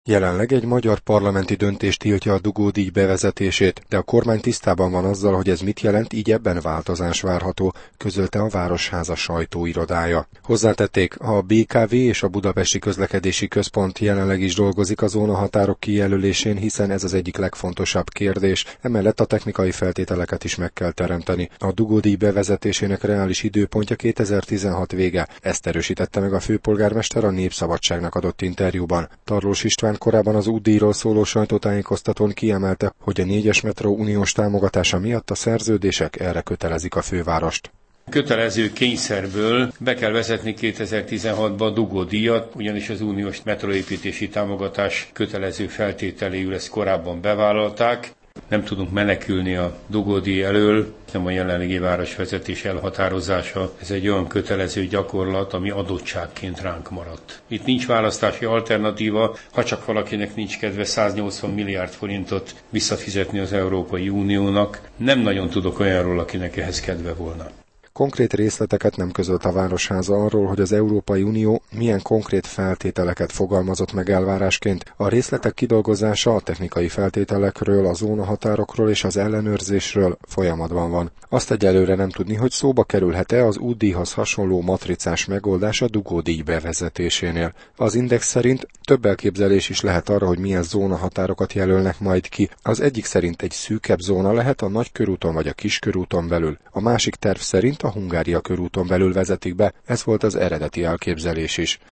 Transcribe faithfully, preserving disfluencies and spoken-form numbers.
Jelenleg egy magyar parlamenti döntés tiltja a dugódíj bevezetését, de a kormány tisztában van azzal, hogy ez mit jelent, így ebben változás várható, közölte a Városháza sajtóirodája. Hozzátették, a bé ká vé és a Budapesti Közlekedési Központ jelenleg is dolgozik a zónahatárok kijelölésén, hiszen ez az egyik legfontosabb kérdés, emellett a technikai feltételeket is meg kell teremteni. A dugódíj bevezetésének reális időpontja kétezer-tizenhat vége, ezt erősítette meg a főpolgármester a Népszabadságnak adott interjúban. Tarlós István korábban az útdíjról szóló sajtótájékoztatón kiemelte, hogy a négyes metró uniós támogatása miatt a szerződések erre kötelezik a fővárost. Kötelező kényszerből be kell vezetni kétezer-tizenhatban a dugódíjat, ugyanis az uniós metróépítési támogatás kötelező feltételéül ezt korábban bevállalták. Nem tudunk menekülni a dugódíj elől, nem a jelenlegi városvezetés elhatározása. Ez egy olyan kötelező gyakorlat, ami adottságként ránk maradt. Itt nincs választási alternatíva, ha csak valakinek nincs kedve száznyolcvan milliárd forintot visszafizetni az Európai Uniónak. Nem nagyon tudok olyanról, akinek ehhez kedve volna. Konkrét részleteket nem közölt a Városháza arról, hogy az Európai Unió milyen konkrét feltételeket fogalmazott meg elvárásként. A részletek kidolgozása a technikai feltételekről, a zónahatárokról és az ellenőrzésről folyamatban van. Azt egyelőre nem tudni, hogy szóba kerülhet-e az útdíjhoz hasonló matricás megoldás a dugódíj bevezetésénél. Az Index szerint több elképzelés is lehet arra, hogy milyen zónahatárokat jelölnek majd ki. Az egyik szerint egy szűkebb zóna lehet a Nagykörúton vagy a Kiskörúton belül. A másik terv szerint a Hungária körúton belül vezetik be, ez volt az eredeti elképzelés is.